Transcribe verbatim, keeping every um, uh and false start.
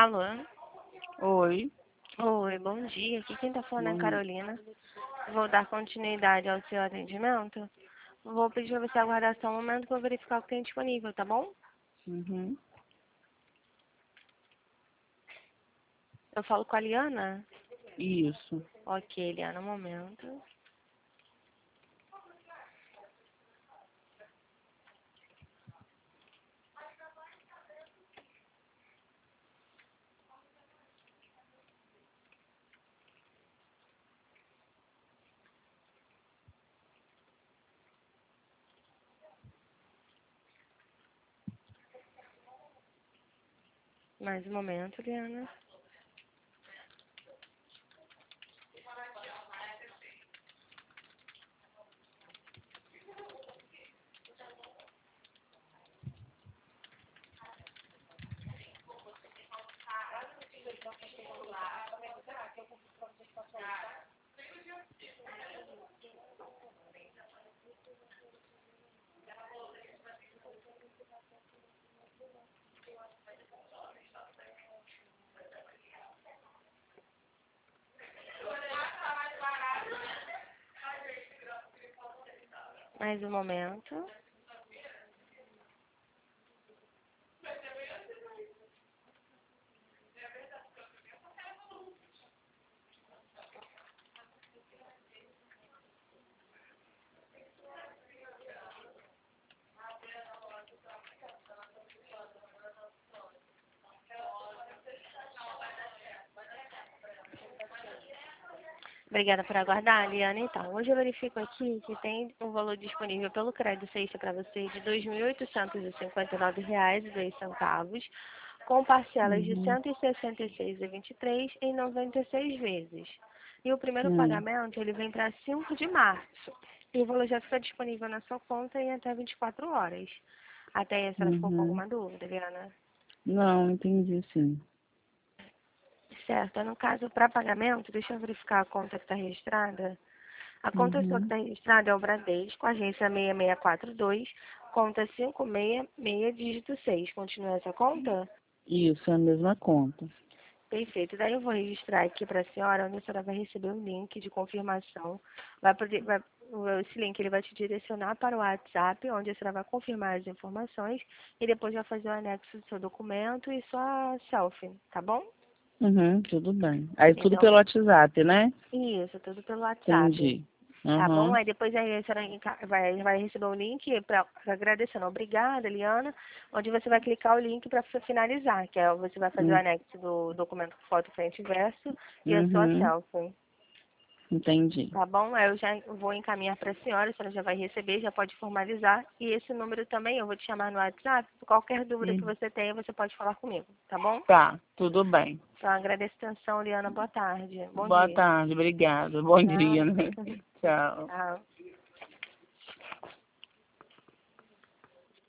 Alô? Oi. Oi, bom dia. Aqui quem tá falando é a Bom dia. Carolina. Vou dar continuidade ao seu atendimento. Vou pedir pra você aguardar só um momento para verificar o que tem disponível, tá bom? Uhum. Eu falo com a Liana? Isso. Ok, Liana, um momento. Mais um momento, Liana. Mais um momento. Obrigada por aguardar, Liana. Então, hoje eu verifico aqui que tem um valor disponível pelo crédito extra para você de dois mil oitocentos e cinquenta e nove reais e dois centavos, com parcelas de Uhum. cento e sessenta e seis reais e vinte e três centavos em noventa e seis vezes. E o primeiro Hum. pagamento, ele vem para cinco de março. E o valor já fica disponível na sua conta em até vinte e quatro horas. Até aí, a senhora ficou com Uhum. alguma dúvida, Liana? Não, entendi sim. Certo. No caso, para pagamento, deixa eu verificar a conta que está registrada. A conta sua que Uhum. está registrada é o Bradesco, agência seis seis quatro dois, conta cinco seis seis, dígito seis. Continua essa conta? Isso, é a mesma conta. Perfeito. Daí eu vou registrar aqui para a senhora, onde a senhora vai receber um link de confirmação. Vai poder, vai, esse link ele vai te direcionar para o WhatsApp, onde a senhora vai confirmar as informações e depois vai fazer o anexo do seu documento e sua selfie, tá bom? Uhum, tudo bem. Aí tudo Então, pelo WhatsApp, né? isso, tudo pelo WhatsApp. Entendi. Tá bom? Uhum. Aí depois aí a senhora enca- vai, vai receber um link para agradecendo. Obrigada, Eliana. Onde você vai clicar o link para finalizar, que é você vai fazer o Hum. anexo do documento foto, frente e verso e a sua Uhum. selfie. Entendi. Tá bom? Aí eu já vou encaminhar para a senhora, a senhora já vai receber, já pode formalizar. E esse número também eu vou te chamar no WhatsApp. Qualquer dúvida que Hum. você tenha, você pode falar comigo, tá bom? Tá, tudo bem. Então agradeço a atenção, Eliana. Boa tarde. Bom Boa dia. tarde, obrigada. Bom Tchau. dia, né? Tchau. Tchau.